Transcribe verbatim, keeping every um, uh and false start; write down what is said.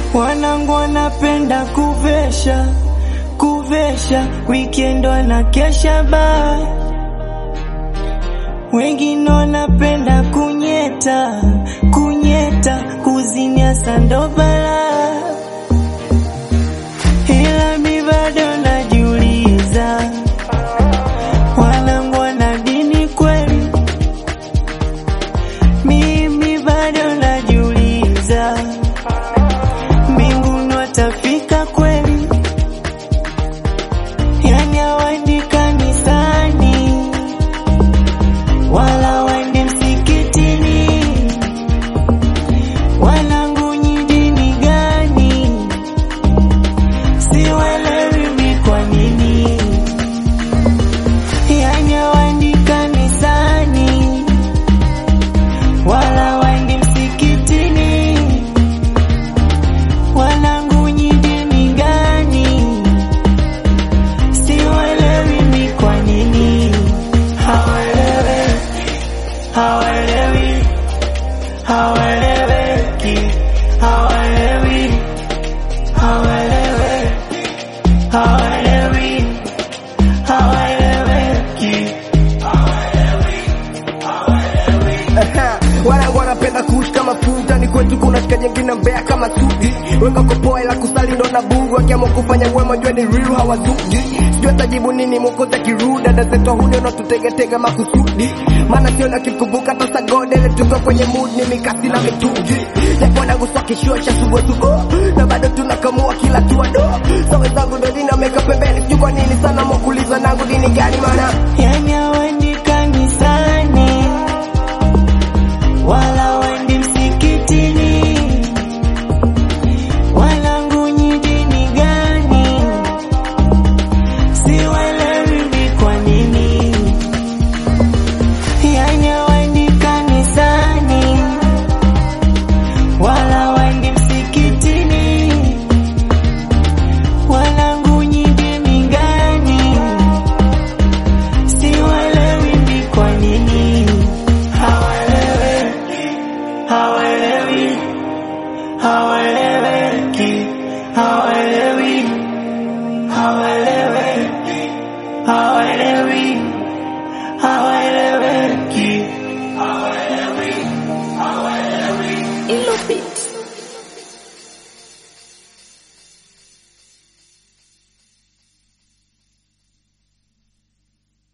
Wanangu wanapenda kuvesha, kuvesha, weekend wanakesha bar. Wengine wanapenda kunyeta, kunyeta, kuzinia sandobala. Ila mi bado najiuliza, wanangu wana dini kweli? Mimi bado najiuliza, mbinguni watafika kweli? Yani hawaendi kanisani, wala waende msikitini. Wanangu nyi dini gani? Siwaelewi mi kwa nini. Yani hawaendi kanisani, wala waende msikitini. Wanangu nyi dini gani? Siwaelewi mi kwa nini. Hawaelewi, hawaelewi, hawaeleweki, hawaelewi, hawaelewi, hawaelewi, hawaeleweki. Wanangu wanapenda kuishi kama futa, ni kwetu kuna shika jengine mbea kama suti. Wenga kopoa ila kusali ndo na bungu, wakiamua kufanya wema jua ni real hawazuji. Sijua tajibu nini mwokoza kiruda, dada zetu hude unatutegetega makusudi. Maana sio na kikumbuka tosa godele, tuko kwenye mood ni mikasi na mitungi. Japo wanangu soki shua cha sugo sugo, na bado tunakamua kila tuado. So wenzangu ndo dina meka pembeni, sijui kwa nini sana mwakuliza nangu dini gani mana. Yani hawaendi kanisani, wala waendi msikitini. Wanangu nyi dini gani? Siwaelewi mi kwa nini. Yani hawaendi kanisani, wala waendi msikitini. Wanangu nyi dini gani? Siwaelewi mi kwa nini. Hawaelewi, hawaelewi, hawaelewi.